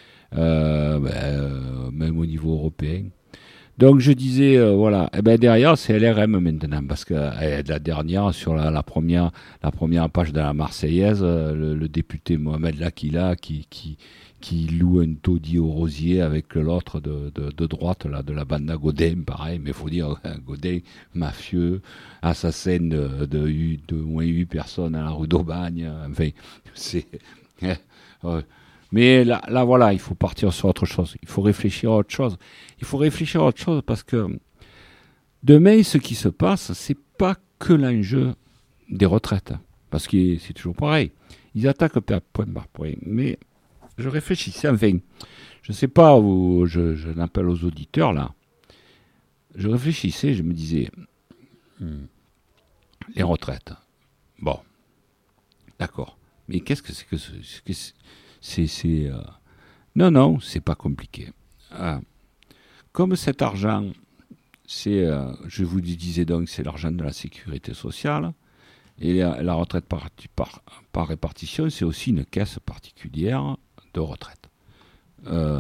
Speaker 3: Euh, ben, euh, même au niveau européen. Donc je disais, euh, voilà, et ben derrière c'est L R M maintenant, parce que euh, la dernière, sur la, la, première, la première page de la Marseillaise, euh, le, le député Mohamed Lakila qui, qui, qui loue un taudis au rosier avec l'autre de, de, de droite, là, de la bande à Godin, pareil, mais il faut dire, Godin, mafieux, assassin de, de, de moins huit personnes à la rue d'Aubagne, enfin, c'est... euh, Mais là, là, voilà, il faut partir sur autre chose. Il faut réfléchir à autre chose. Il faut réfléchir à autre chose parce que demain, ce qui se passe, c'est pas que l'enjeu des retraites. Parce que c'est toujours pareil. Ils attaquent point par point. Mais je réfléchissais, enfin, je ne sais pas où je, je l'appelle aux auditeurs, là. Je réfléchissais, je me disais, hmm, les retraites. Bon, d'accord. Mais qu'est-ce que c'est que ce... Que c'est, C'est, c'est, euh... Non, non, c'est pas compliqué. Euh, comme cet argent, c'est, euh, je vous disais donc, c'est l'argent de la sécurité sociale, et la, la retraite par, par, par répartition, c'est aussi une caisse particulière de retraite. Euh,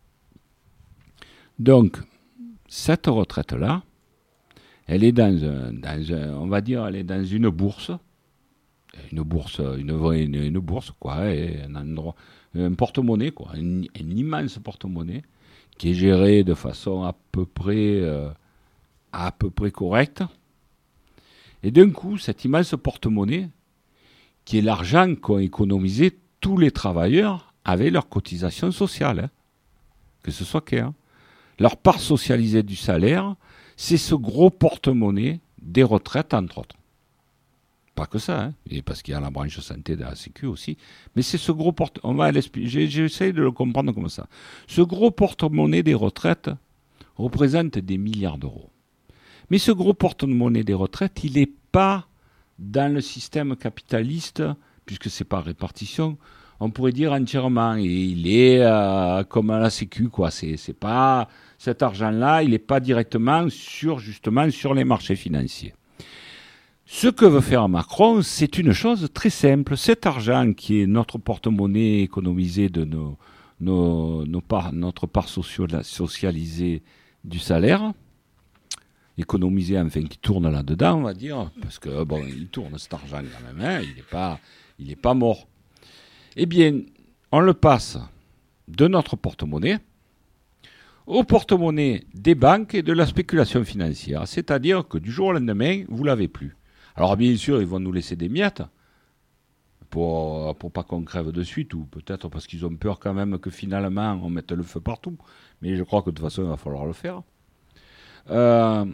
Speaker 3: donc, cette retraite-là, elle est dans un, dans un, on va dire, elle est dans une bourse. Une bourse, une vraie, une, une bourse, quoi, et un endroit, un porte-monnaie, quoi, un, un immense porte-monnaie qui est géré de façon à peu près, euh, à peu près correcte. Et d'un coup, cet immense porte-monnaie, qui est l'argent qu'ont économisé tous les travailleurs avec leurs cotisations sociales, hein, que ce soit qu'un, hein. Leur part socialisée du salaire, c'est ce gros porte-monnaie des retraites, entre autres. Pas que ça, hein, et parce qu'il y a la branche santé de la Sécu aussi, mais c'est ce gros porte... On va l'expliquer, j'essaie de le comprendre comme ça. Ce gros porte-monnaie des retraites représente des milliards d'euros. Mais ce gros porte-monnaie des retraites, il n'est pas dans le système capitaliste, puisque c'est par répartition, on pourrait dire entièrement, et il est euh, comme à la Sécu, quoi. C'est, c'est pas... Cet argent-là, il n'est pas directement sur, justement, sur les marchés financiers. Ce que veut faire Macron, c'est une chose très simple. Cet argent qui est notre porte-monnaie économisé de nos, nos, nos parts, notre part socialisée du salaire, économisé, enfin, qui tourne là-dedans, on va dire, parce que, bon, il tourne cet argent quand même, hein, il n'est pas, il n'est pas mort. Eh bien, on le passe de notre porte-monnaie au porte-monnaie des banques et de la spéculation financière. C'est-à-dire que du jour au lendemain, vous ne l'avez plus. Alors bien sûr, ils vont nous laisser des miettes pour pour pas qu'on crève de suite, ou peut-être parce qu'ils ont peur quand même que finalement on mette le feu partout. Mais je crois que de toute façon, il va falloir le faire. Euh,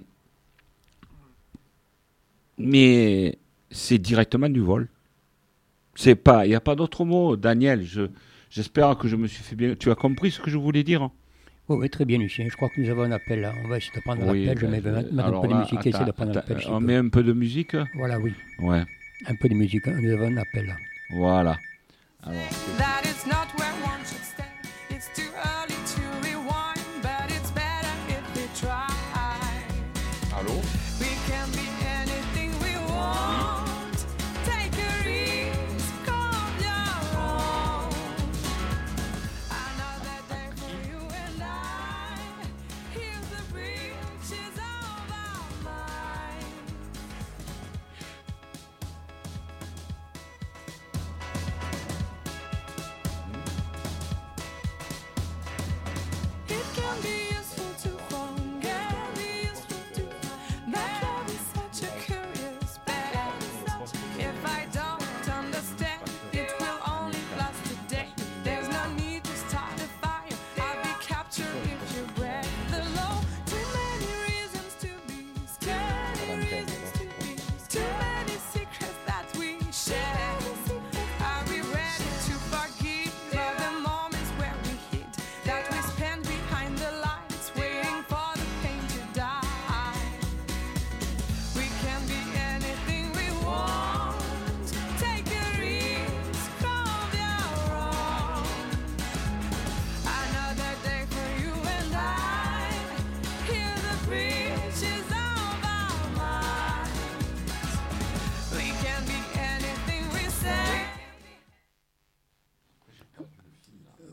Speaker 3: mais c'est directement du vol. C'est pas, il n'y a pas d'autre mot, Daniel. Je, j'espère que je me suis fait bien. Tu as compris ce que je voulais dire?
Speaker 2: Oui, oui, très bien, Lucien. Je crois que nous avons un appel là. On va essayer de prendre
Speaker 3: oui,
Speaker 2: l'appel. Je mets
Speaker 3: ben,
Speaker 2: mettre un peu de musique et essayer de prendre
Speaker 3: attends,
Speaker 2: l'appel.
Speaker 3: On met un peu de musique?
Speaker 2: Voilà, oui.
Speaker 3: Ouais.
Speaker 2: Un peu de musique. Nous avons un appel là.
Speaker 3: Voilà. Alors, allô?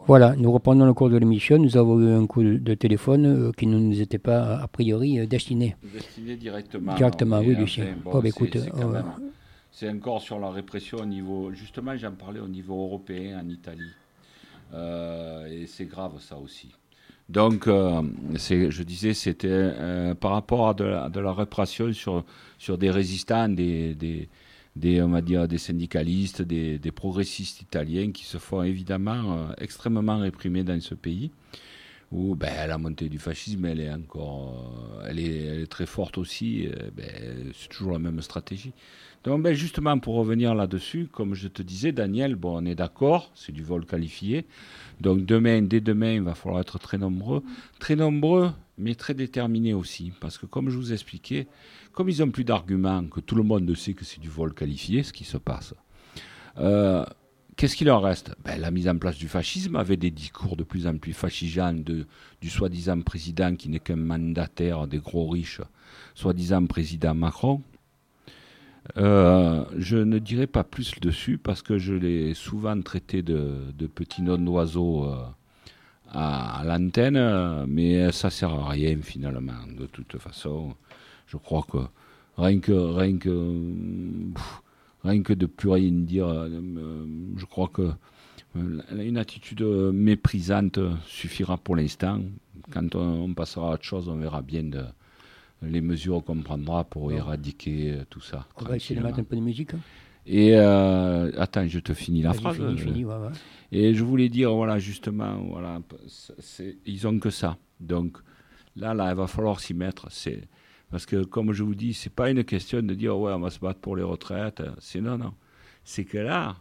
Speaker 2: Voilà, nous reprenons le cours de l'émission. Nous avons eu un coup de, de téléphone euh, qui ne nous était pas, a priori, euh, destiné.
Speaker 3: Destiné directement.
Speaker 2: Directement, oui, Lucien.
Speaker 3: Enfin, bon,
Speaker 2: oh, bah,
Speaker 3: c'est,
Speaker 2: écoute,
Speaker 3: c'est,
Speaker 2: euh,
Speaker 3: même, c'est encore sur la répression au niveau... Justement, j'en parlais au niveau européen, en Italie. Euh, et c'est grave, ça aussi. Donc, euh, c'est, je disais, c'était euh, par rapport à de la, de la répression sur, sur des résistants, des... des Des, on va dire, des syndicalistes, des, des progressistes italiens qui se font évidemment euh, extrêmement réprimés dans ce pays, où ben, la montée du fascisme, elle est encore, euh, elle, est, elle est très forte aussi, euh, ben, c'est toujours la même stratégie. Donc ben, justement, pour revenir là-dessus, comme je te disais, Daniel, bon, on est d'accord, c'est du vol qualifié, donc demain, dès demain, il va falloir être très nombreux, très nombreux, mais très déterminés aussi, parce que comme je vous expliquais, comme ils n'ont plus d'arguments, que tout le monde sait que c'est du vol qualifié, ce qui se passe, euh, qu'est-ce qu'il leur reste ? Ben, la mise en place du fascisme, avec des discours de plus en plus fascisants de, du soi-disant président qui n'est qu'un mandataire des gros riches, soi-disant président Macron. Euh, je ne dirai pas plus dessus, parce que je l'ai souvent traité de, de petit nom d'oiseau euh, à, à l'antenne, mais ça ne sert à rien finalement, de toute façon. Je crois que rien que, rien que, pff, rien que de plus rien dire, euh, je crois que euh, une attitude méprisante suffira pour l'instant. Quand on, on passera à autre chose, on verra bien de, les mesures qu'on prendra pour éradiquer euh, tout ça.
Speaker 2: On va essayer de mettre un peu de musique. Hein.
Speaker 3: Et euh, attends, je te finis la
Speaker 2: Vas-y,
Speaker 3: phrase.
Speaker 2: Fini,
Speaker 3: je...
Speaker 2: fini, ouais, ouais.
Speaker 3: Et je voulais dire, voilà, justement, voilà, c'est, ils ont que ça. Donc là, là, il va falloir s'y mettre. C'est Parce que, comme je vous dis, ce n'est pas une question de dire « ouais, on va se battre pour les retraites ». C'est non, non. C'est que là,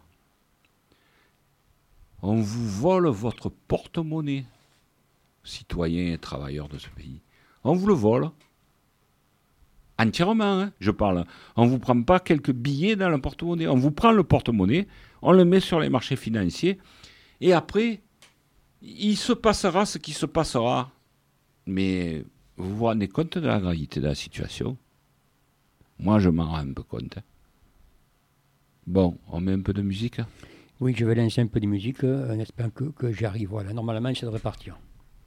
Speaker 3: on vous vole votre porte-monnaie, citoyens et travailleurs de ce pays. On vous le vole. Entièrement, hein, je parle. On ne vous prend pas quelques billets dans le porte-monnaie. On vous prend le porte-monnaie, on le met sur les marchés financiers, et après, il se passera ce qui se passera. Mais... vous vous rendez compte de la gravité de la situation ? Moi, je m'en rends un peu compte. Bon, on met un peu de musique ?
Speaker 2: Oui, je vais lancer un peu de musique, en espérant que, que j'y arrive. Voilà, normalement, ça devrait partir.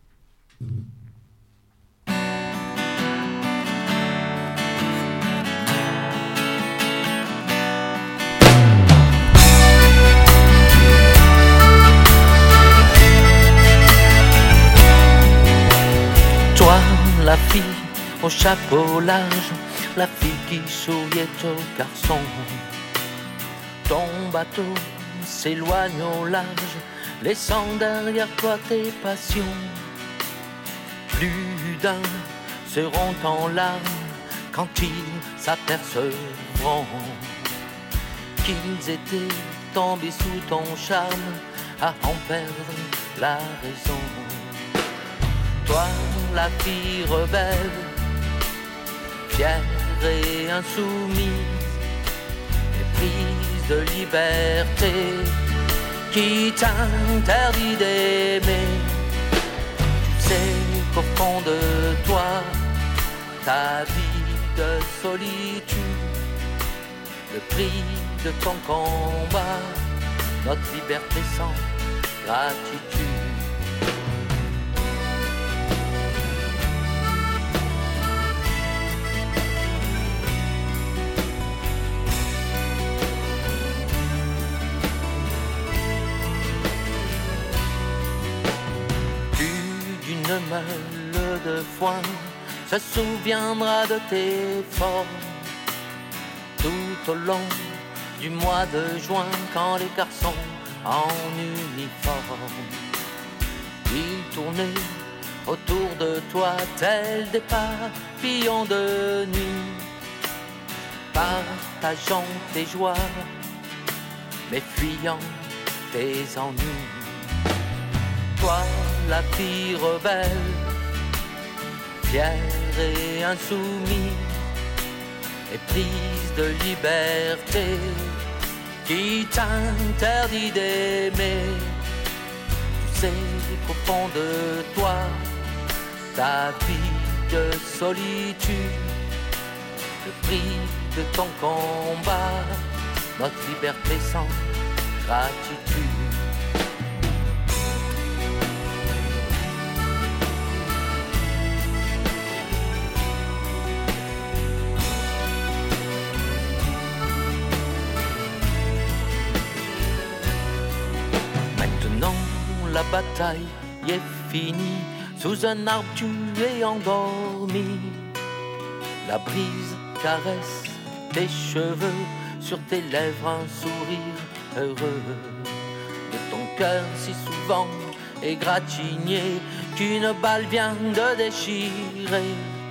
Speaker 4: Toi, la fille au chapeau large, la fille qui souriait au garçon. Ton bateau s'éloigne au large, laissant derrière toi tes passions. Plus d'un seront en larmes quand ils s'apercevront qu'ils étaient tombés sous ton charme, à en perdre la raison. Toi, la fille rebelle, fière et insoumise, éprise de liberté, qui t'interdit d'aimer. Tu sais qu'au fond de toi, ta vie de solitude, le prix de ton combat, notre liberté sans gratitude. Meule de foin se souviendra de tes formes tout au long du mois de juin, quand les garçons en uniforme ils tournaient autour de toi tels des papillons de nuit, partageant tes joies mais fuyant tes ennuis. Toi, la fille rebelle, fière et insoumise, éprise de liberté, qui t'interdit d'aimer. Tu sais qu'au fond de toi, ta vie de solitude, le prix de ton combat, notre liberté sans gratitude. la bataille est finie, sous un arbre tu es endormi. La brise caresse tes cheveux, sur tes lèvres un sourire heureux. De ton cœur si souvent égratigné, qu'une balle vient de déchirer.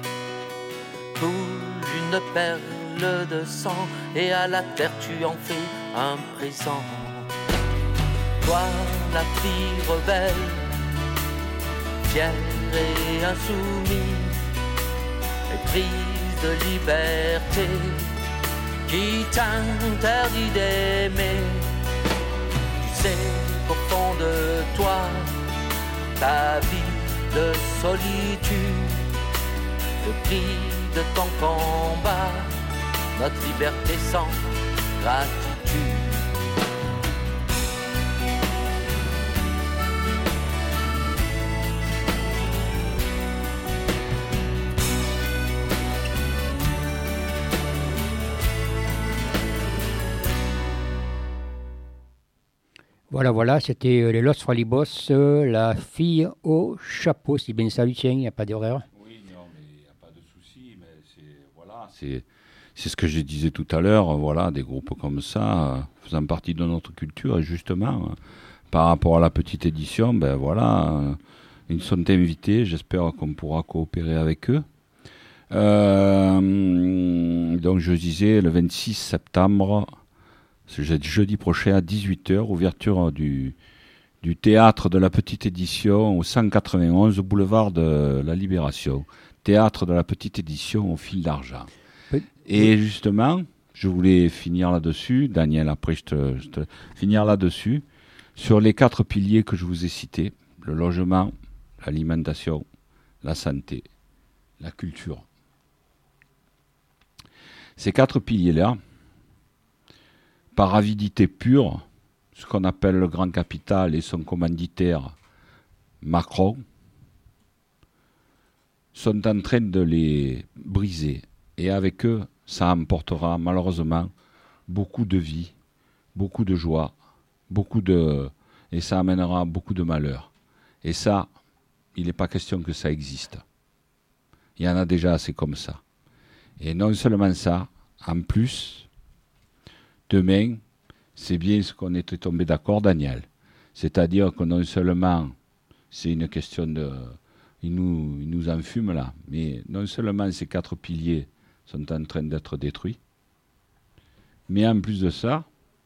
Speaker 4: Coule une perle de sang, et à la terre tu en fais un présent. Toi, la fille rebelle, fière et insoumise, éprise de liberté, qui t'interdit d'aimer. Tu sais qu'au fond de toi, ta vie de solitude, le prix de ton combat, notre liberté sans gratitude.
Speaker 2: Voilà, voilà, c'était euh, les Los Fralibos, euh, la fille au chapeau. C'est bien ça, Lucien, il n'y a pas d'erreur.
Speaker 3: Oui, non, mais il n'y a pas de souci. Mais c'est, voilà, c'est, c'est ce que je disais tout à l'heure. Voilà, des groupes comme ça, euh, faisant partie de notre culture, et justement, euh, par rapport à la petite édition, ben voilà, euh, ils sont invités. J'espère qu'on pourra coopérer avec eux. Euh, donc, je disais, le vingt-six septembre. C'est jeudi prochain à dix-huit heures, ouverture du, du théâtre de la petite édition au cent quatre-vingt-onze boulevard de la Libération. Théâtre de la petite édition au fil d'argent. Oui. Et justement, je voulais finir là-dessus, Daniel, après je te, je te finir là-dessus, sur les quatre piliers que je vous ai cités, le logement, l'alimentation, la santé, la culture. Ces quatre piliers-là, par avidité pure, ce qu'on appelle le grand capital et son commanditaire Macron, sont en train de les briser. Et avec eux, ça emportera malheureusement beaucoup de vie, beaucoup de joie, beaucoup de... et ça amènera beaucoup de malheur. Et ça, il n'est pas question que ça existe. Il y en a déjà assez comme ça. Et non seulement ça, en plus... Demain, c'est bien ce qu'on était tombé d'accord, Daniel. C'est-à-dire que non seulement, c'est une question de... Il nous, il nous enfume là, mais non seulement ces quatre piliers sont en train d'être détruits, mais en plus de ça,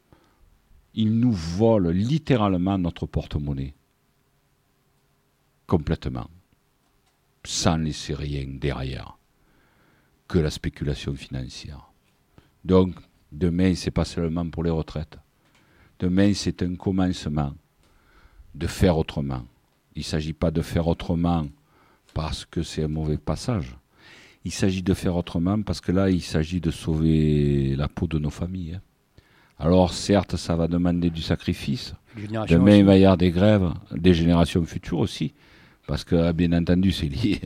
Speaker 3: ils nous volent littéralement notre porte-monnaie. Complètement. Sans laisser rien derrière que la spéculation financière. Donc, demain, ce n'est pas seulement pour les retraites. Demain, c'est un commencement de faire autrement. Il ne s'agit pas de faire autrement parce que c'est un mauvais passage. Il s'agit de faire autrement parce que là, il s'agit de sauver la peau de nos familles. Hein. Alors, certes, ça va demander du sacrifice. Demain, il va y avoir des grèves, des générations futures aussi. Parce que, bien entendu, c'est lié.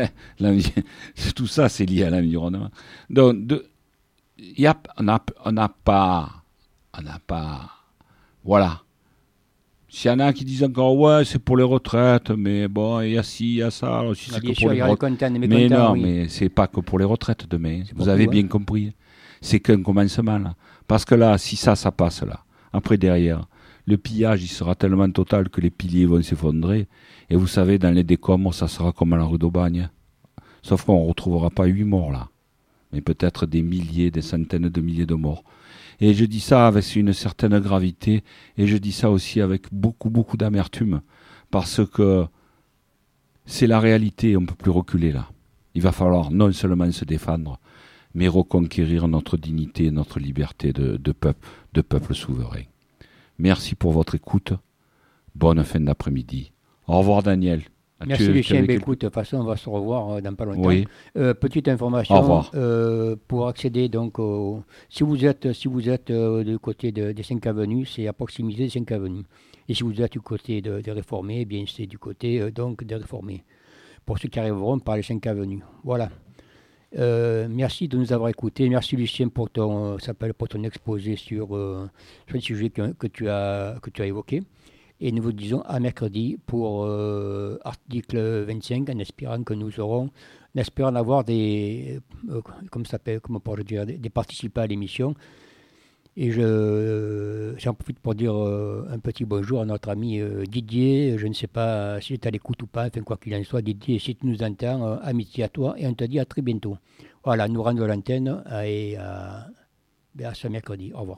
Speaker 3: Tout ça, c'est lié à l'environnement. Donc, de... Y a, on n'a on a pas, on n'a pas, voilà. S'il y en a qui disent encore, ouais, c'est pour les retraites, mais bon, il y a ci, il y a ça, aussi c'est que pour les retraites. Mais non, oui. Mais c'est pas que pour les retraites demain. Vous avez bien compris. C'est qu'un commencement, là. Parce que là, si ça, ça passe, là. Après, derrière, le pillage, il sera tellement total que les piliers vont s'effondrer. Et vous savez, dans les décombres, ça sera comme à la rue d'Aubagne. Sauf qu'on ne retrouvera pas huit morts, là. Mais peut-être des milliers, des centaines de milliers de morts. Et je dis ça avec une certaine gravité, et je dis ça aussi avec beaucoup, beaucoup d'amertume, parce que c'est la réalité, on ne peut plus reculer là. Il va falloir non seulement se défendre, mais reconquérir notre dignité, notre liberté de, de, peuple, de peuple souverain. Merci pour votre écoute. Bonne fin d'après-midi. Au revoir Daniel.
Speaker 2: Merci tu, Lucien. Ben, écoute, de toute façon, on va se revoir euh, dans pas longtemps.
Speaker 3: Oui.
Speaker 2: Euh, petite information, euh, pour accéder donc, au, si vous êtes, si vous êtes euh, du côté de, des cinq avenues, c'est à proximité des cinq avenues. Et si vous êtes du côté de, des réformés, eh bien c'est du côté euh, donc des réformés. Pour ceux qui arriveront par les cinq avenues. Voilà. Euh, merci de nous avoir écoutés. Merci Lucien pour ton, euh, pour ton exposé sur, euh, sur le sujet que, que, tu as, que tu as évoqué. Et nous vous disons à mercredi pour euh, article vingt-cinq, en espérant que nous aurons, en espérant avoir des, euh, comme ça s'appelle, comment pourrais-je dire, des, des participants à l'émission. Et je, euh, j'en profite pour dire euh, un petit bonjour à notre ami euh, Didier. Je ne sais pas s'il est à l'écoute ou pas, enfin quoi qu'il en soit, Didier, si tu nous entends, euh, amitié à toi et on te dit à très bientôt. Voilà, nous rendons l'antenne et à, à ce mercredi. Au revoir.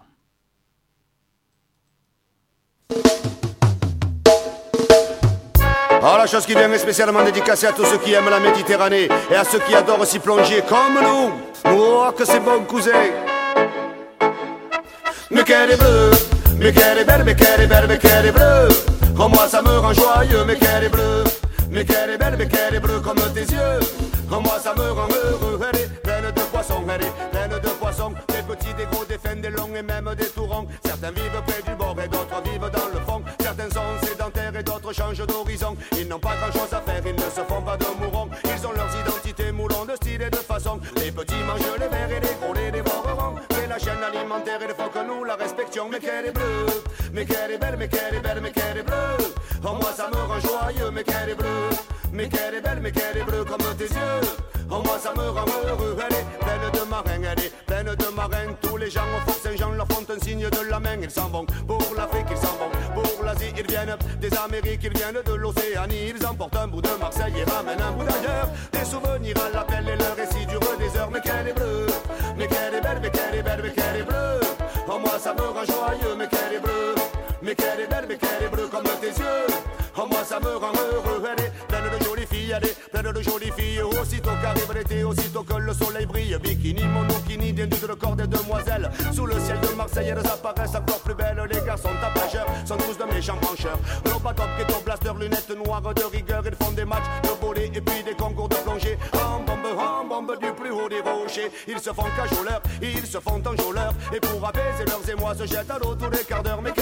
Speaker 1: Oh, la chose qui vient est spécialement dédicacée à tous ceux qui aiment la Méditerranée et à ceux qui adorent s'y plonger comme nous. Oh, que c'est bon, cousin. Mais qu'elle est bleue, mais qu'elle est belle, mais qu'elle est belle, mais qu'elle est bleue. Oh, moi ça me rend joyeux, mais qu'elle est bleue. Mais qu'elle est belle, mais qu'elle est bleue comme tes yeux. Oh, moi ça me rend heureux. Elle est pleine de poissons, elle est pleine de poissons. Des petits, des gros, des fins, des longs et même des tourons. Certains vivent près du bord et d'autres vivent dans le fond. Certains sont sédentaires et d'autres changent d'horizon. Ils n'ont pas grand chose à faire, ils ne se font pas de mourons. Ils ont leurs identités moulants de style et de façon. Les petits mangent les vers et les gros les dévoreront. C'est la chaîne alimentaire et il faut que nous la respections. Mais qu'elle est bleue, mais qu'elle est belle, mais qu'elle est belle, mais qu'elle est bleue. Oh, moi ça me rend joyeux, mais qu'elle est bleue. Mais qu'elle est belle, mais qu'elle est bleue comme tes yeux. Oh, moi ça me rend heureux. Elle est pleine de marins, elle est pleine de marins. Tous les gens au Fort Saint-Jean leur font un signe de la main. Ils s'en vont pour l'Afrique, ils s'en vont pour l'Asie. Ils viennent des Amériques, ils viennent de l'Océanie. Ils emportent un bout de Marseille et ramènent un bout d'ailleurs. Des souvenirs à l'appel et le récit dure des heures. Mais qu'elle est bleue, mais qu'elle est belle, mais qu'elle est belle, mais qu'elle est bleue. Oh, moi ça me rend joyeux, mais qu'elle est bleue. Mais qu'elle est belle, mais qu'elle est bleue comme tes yeux. Oh, moi ça me rend heureux. Elle est pleine de jolies filles, elle est pleine de jolies filles. Aussitôt qu'arrive l'été, aussitôt que le soleil brille. Bikini, monokini, dénudent le corps des demoiselles. Sous le ciel de Marseille, elles apparaissent encore plus belles. Les garçons tapageurs sont tous de méchants brancheurs. Nos patopes, ghetto blaster, lunettes noires de rigueur. Ils font des matchs de volley et puis des concours de plongée. En bombe, en bombe du plus haut des rochers. Ils se font cajoleurs, ils se font enjôleurs. Et pour apaiser leurs émois, se jettent à l'eau tous les quarts d'heure. Mais